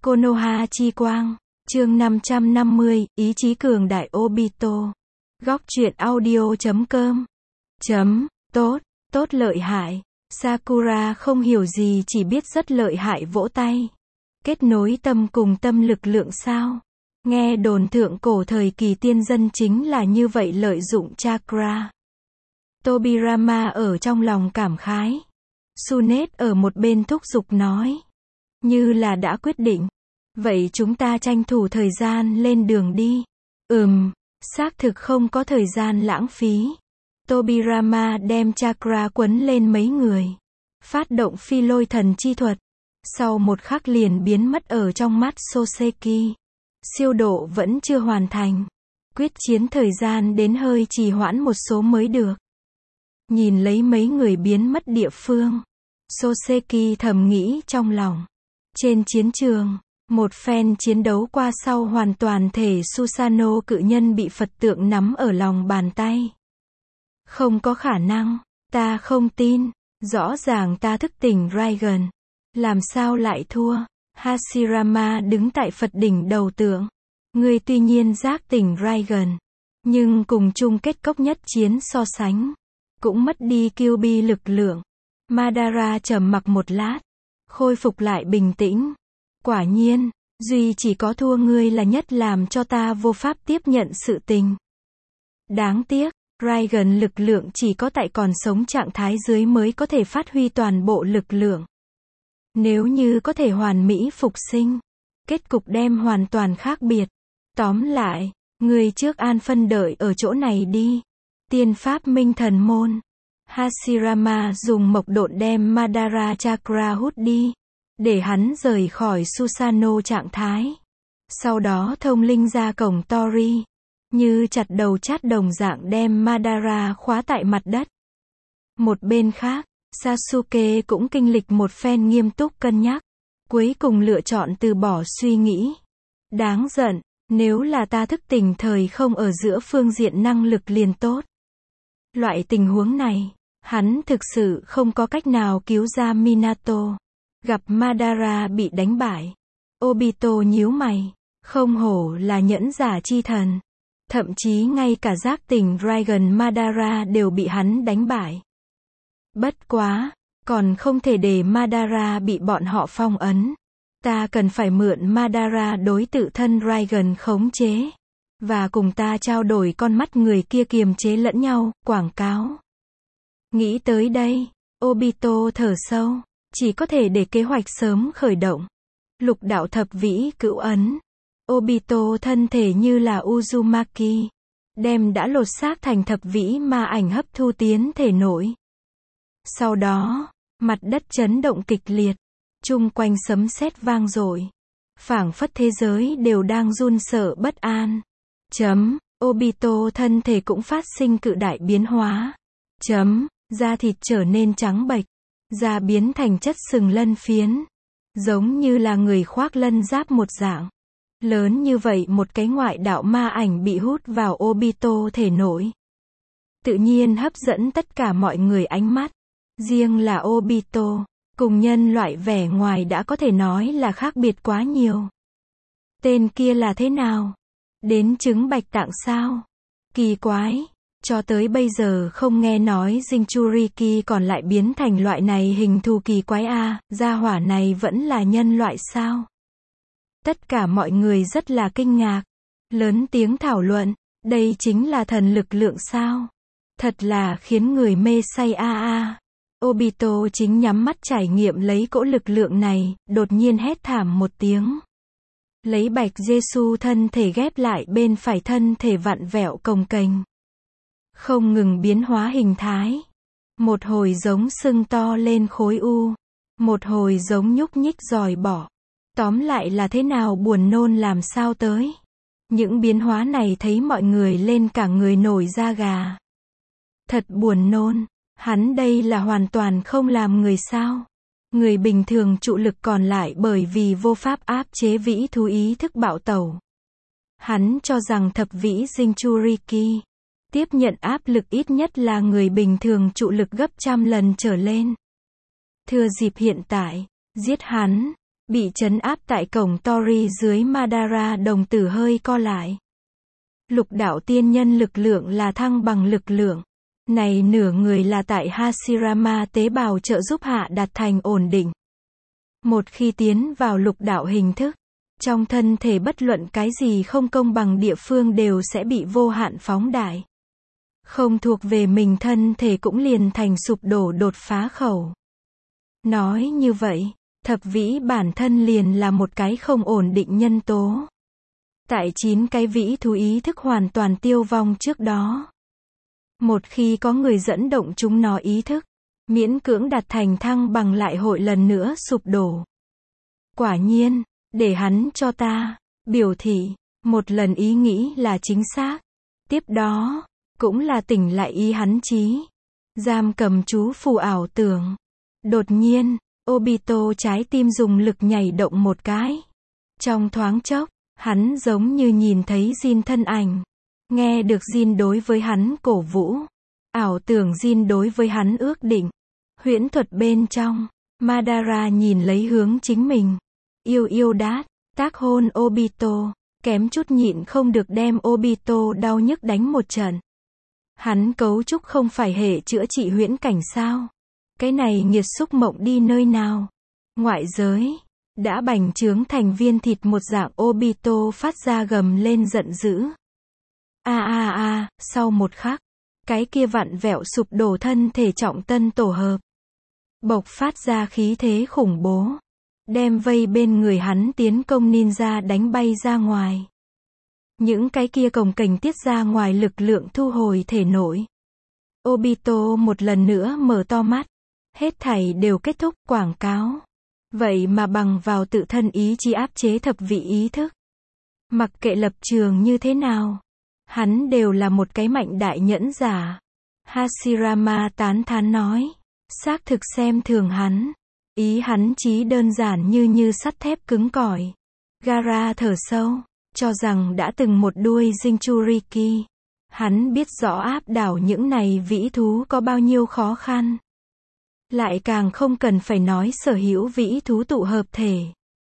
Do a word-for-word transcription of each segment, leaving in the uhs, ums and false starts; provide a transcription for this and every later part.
Konoha chi quang, chương năm trăm năm mươi, ý chí cường đại Obito. Góc truyện audio chấm com. Chấm, tốt, tốt lợi hại. Sakura không hiểu gì chỉ biết rất lợi hại vỗ tay. Kết nối tâm cùng tâm lực lượng sao? Nghe đồn thượng cổ thời kỳ tiên dân chính là như vậy lợi dụng chakra. Tobirama ở trong lòng cảm khái. Tsunade ở một bên thúc giục nói. Như là đã quyết định. Vậy chúng ta tranh thủ thời gian lên đường đi. Ừm, xác thực không có thời gian lãng phí. Tobirama đem chakra quấn lên mấy người. Phát động phi lôi thần chi thuật. Sau một khắc liền biến mất ở trong mắt Soseki. Siêu độ vẫn chưa hoàn thành. Quyết chiến thời gian đến hơi trì hoãn một số mới được. Nhìn lấy mấy người biến mất địa phương. Soseki thầm nghĩ trong lòng. Trên chiến trường, một phen chiến đấu qua sau hoàn toàn thể Susanoo cự nhân bị Phật tượng nắm ở lòng bàn tay. Không có khả năng, ta không tin, rõ ràng ta thức tỉnh Raigan. Làm sao lại thua? Hashirama đứng tại Phật đỉnh đầu tượng. Ngươi tuy nhiên giác tỉnh Raigan, nhưng cùng chung kết cốc nhất chiến so sánh, cũng mất đi Kyuubi lực lượng. Madara trầm mặc một lát, khôi phục lại bình tĩnh. Quả nhiên, duy chỉ có thua ngươi là nhất làm cho ta vô pháp tiếp nhận sự tình. Đáng tiếc, Raigan lực lượng chỉ có tại còn sống trạng thái dưới mới có thể phát huy toàn bộ lực lượng. Nếu như có thể hoàn mỹ phục sinh, kết cục đem hoàn toàn khác biệt. Tóm lại, ngươi trước an phân đợi ở chỗ này đi. Tiên pháp minh thần môn. Hashirama dùng mộc độn đem Madara chakra hút đi, để hắn rời khỏi Susanoo trạng thái. Sau đó thông linh ra cổng Tori, như chặt đầu chát đồng dạng đem Madara khóa tại mặt đất. Một bên khác, Sasuke cũng kinh lịch một phen nghiêm túc cân nhắc, cuối cùng lựa chọn từ bỏ suy nghĩ. Đáng giận, nếu là ta thức tỉnh thời không ở giữa phương diện năng lực liền tốt. Loại tình huống này, hắn thực sự không có cách nào cứu ra Minato. Gặp Madara bị đánh bại, Obito nhíu mày, không hổ là nhẫn giả chi thần. Thậm chí ngay cả giác tỉnh Raigan Madara đều bị hắn đánh bại. Bất quá, còn không thể để Madara bị bọn họ phong ấn. Ta cần phải mượn Madara đối tự thân Raigan khống chế. Và cùng ta trao đổi con mắt người kia kiềm chế lẫn nhau, quảng cáo. Nghĩ tới đây, Obito thở sâu, chỉ có thể để kế hoạch sớm khởi động. Lục đạo thập vĩ cửu ấn. Obito thân thể như là Uzumaki, đem đã lột xác thành thập vĩ ma ảnh hấp thu tiến thể nội. Sau đó, mặt đất chấn động kịch liệt, chung quanh sấm sét vang dội, phảng phất thế giới đều đang run sợ bất an. Chấm, Obito thân thể cũng phát sinh cự đại biến hóa. Chấm, da thịt trở nên trắng bệch, da biến thành chất sừng lân phiến, giống như là người khoác lân giáp một dạng. Lớn như vậy một cái ngoại đạo ma ảnh bị hút vào Obito thể nội. Tự nhiên hấp dẫn tất cả mọi người ánh mắt. Riêng là Obito, cùng nhân loại vẻ ngoài đã có thể nói là khác biệt quá nhiều. Tên kia là thế nào? Đến chứng bạch tạng sao? Kỳ quái, cho tới bây giờ không nghe nói Jinchuriki còn lại biến thành loại này hình thù kỳ quái a, à, gia hỏa này vẫn là nhân loại sao? Tất cả mọi người rất là kinh ngạc, lớn tiếng thảo luận, đây chính là thần lực lượng sao? Thật là khiến người mê say a a. Obito chính nhắm mắt trải nghiệm lấy cỗ lực lượng này, đột nhiên hét thảm một tiếng. Lấy bạch Giêsu thân thể ghép lại bên phải thân thể vặn vẹo cồng kềnh. Không ngừng biến hóa hình thái. Một hồi giống sưng to lên khối u. Một hồi giống nhúc nhích dòi bỏ. Tóm lại là thế nào buồn nôn làm sao tới. Những biến hóa này thấy mọi người lên cả người nổi da gà. Thật buồn nôn. Hắn đây là hoàn toàn không làm người sao. Người bình thường trụ lực còn lại bởi vì vô pháp áp chế vĩ thú ý thức bạo tẩu. Hắn cho rằng thập vĩ Jinchuriki tiếp nhận áp lực ít nhất là người bình thường trụ lực gấp trăm lần trở lên. Thừa dịp hiện tại, giết hắn. Bị trấn áp tại cổng Tori dưới Madara, đồng tử hơi co lại. Lục đạo tiên nhân lực lượng là thăng bằng lực lượng. Này nửa người là tại Hashirama tế bào trợ giúp hạ đạt thành ổn định. Một khi tiến vào lục đạo hình thức, trong thân thể bất luận cái gì không công bằng địa phương đều sẽ bị vô hạn phóng đại. Không thuộc về mình thân thể cũng liền thành sụp đổ đột phá khẩu. Nói như vậy, thập vĩ bản thân liền là một cái không ổn định nhân tố. Tại chín cái vĩ thú ý thức hoàn toàn tiêu vong trước đó. Một khi có người dẫn động chúng nó ý thức, miễn cưỡng đạt thành thăng bằng lại hội lần nữa sụp đổ. Quả nhiên, để hắn cho ta biểu thị một lần ý nghĩ là chính xác. Tiếp đó, cũng là tỉnh lại ý hắn trí. Giam cầm chú phù ảo tưởng. Đột nhiên, Obito trái tim dùng lực nhảy động một cái. Trong thoáng chốc, hắn giống như nhìn thấy Jin thân ảnh. Nghe được Jin đối với hắn cổ vũ. Ảo tưởng Jin đối với hắn ước định. Huyễn thuật bên trong, Madara nhìn lấy hướng chính mình. Yêu yêu đát, tác hôn Obito. Kém chút nhịn không được đem Obito đau nhức đánh một trận. Hắn cấu trúc không phải hệ chữa trị huyễn cảnh sao? Cái này nghiệt xúc mộng đi nơi nào? Ngoại giới, đã bành trướng thành viên thịt một dạng. Obito phát ra gầm lên giận dữ. A a a, sau một khắc, cái kia vặn vẹo sụp đổ thân thể trọng tân tổ hợp. Bộc phát ra khí thế khủng bố. Đem vây bên người hắn tiến công ninja đánh bay ra ngoài. Những cái kia cồng kềnh tiết ra ngoài lực lượng thu hồi thể nội. Obito một lần nữa mở to mắt. Hết thảy đều kết thúc. Quảng cáo. Vậy mà bằng vào tự thân ý chí áp chế thập vị ý thức. Mặc kệ lập trường như thế nào, hắn đều là một cái mạnh đại nhẫn giả. Hashirama tán thán nói. Xác thực xem thường hắn. Ý hắn chí đơn giản như như sắt thép cứng cỏi. Gaara thở sâu, cho rằng đã từng một đuôi Jinchuriki. Hắn biết rõ áp đảo những này vĩ thú có bao nhiêu khó khăn. Lại càng không cần phải nói sở hữu vĩ thú tụ hợp thể.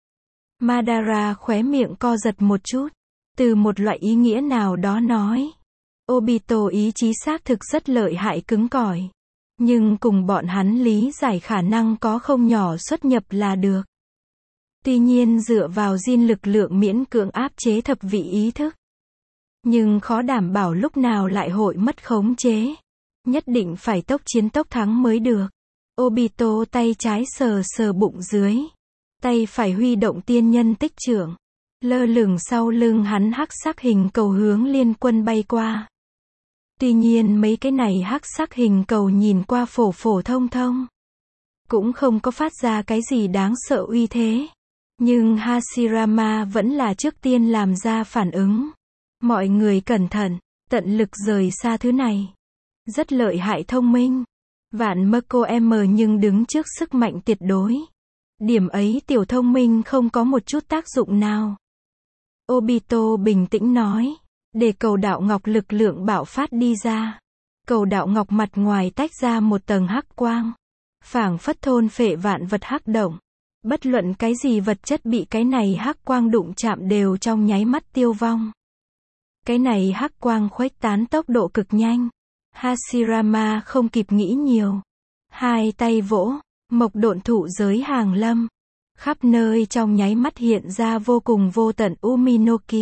Madara khóe miệng co giật một chút. Từ một loại ý nghĩa nào đó nói. Obito ý chí xác thực rất lợi hại cứng cỏi. Nhưng cùng bọn hắn lý giải khả năng có không nhỏ xuất nhập là được. Tuy nhiên dựa vào Jin lực lượng miễn cưỡng áp chế thập vị ý thức. Nhưng khó đảm bảo lúc nào lại hội mất khống chế. Nhất định phải tốc chiến tốc thắng mới được. Obito tay trái sờ sờ bụng dưới. Tay phải huy động tiên nhân tích trưởng. Lơ lửng sau lưng hắn hắc sắc hình cầu hướng liên quân bay qua. Tuy nhiên mấy cái này hắc sắc hình cầu nhìn qua phổ phổ thông thông. Cũng không có phát ra cái gì đáng sợ uy thế. Nhưng Hashirama vẫn là trước tiên làm ra phản ứng. Mọi người cẩn thận, tận lực rời xa thứ này. Rất lợi hại thông minh. Vạn Mako M nhưng đứng trước sức mạnh tuyệt đối. Điểm ấy tiểu thông minh không có một chút tác dụng nào. Obito bình tĩnh nói. Để cầu đạo ngọc lực lượng bạo phát đi ra. Cầu đạo ngọc mặt ngoài tách ra một tầng hắc quang. Phảng phất thôn phệ vạn vật hắc động. Bất luận cái gì vật chất bị cái này hắc quang đụng chạm đều trong nháy mắt tiêu vong. Cái này hắc quang khuếch tán tốc độ cực nhanh. Hashirama không kịp nghĩ nhiều. Hai tay vỗ, mộc độn thụ giới hàng lâm. Khắp nơi trong nháy mắt hiện ra vô cùng vô tận Uminoki.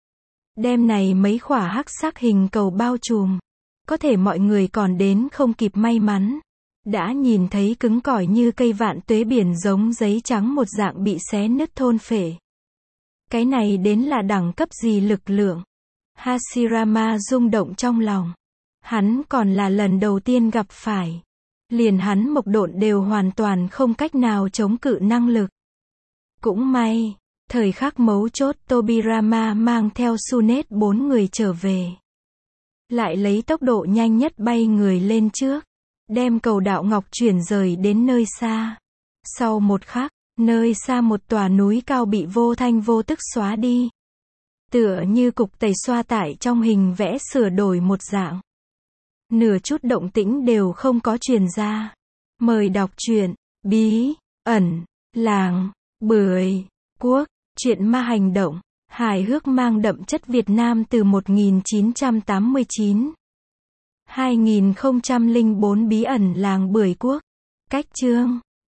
Đêm này mấy khỏa hắc sắc hình cầu bao trùm. Có thể mọi người còn đến không kịp may mắn. Đã nhìn thấy cứng cỏi như cây vạn tuế biển giống giấy trắng một dạng bị xé nứt thôn phệ. Cái này đến là đẳng cấp gì lực lượng? Hashirama rung động trong lòng. Hắn còn là lần đầu tiên gặp phải. Liền hắn mộc độn đều hoàn toàn không cách nào chống cự năng lực. Cũng may, thời khắc mấu chốt Tobirama mang theo Sunet bốn người trở về. Lại lấy tốc độ nhanh nhất bay người lên trước. Đem cầu đạo ngọc chuyển rời đến nơi xa. Sau một khắc, nơi xa một tòa núi cao bị vô thanh vô tức xóa đi. Tựa như cục tẩy xoa tải trong hình vẽ sửa đổi một dạng. Nửa chút động tĩnh đều không có truyền ra. Mời đọc truyện Bí ẩn Làng Bưởi quốc, truyện ma hành động, hài hước mang đậm chất Việt Nam từ một nghìn chín trăm tám mươi chín. hai nghìn không trăm lẻ bốn Bí ẩn làng Bưởi quốc. Cách chương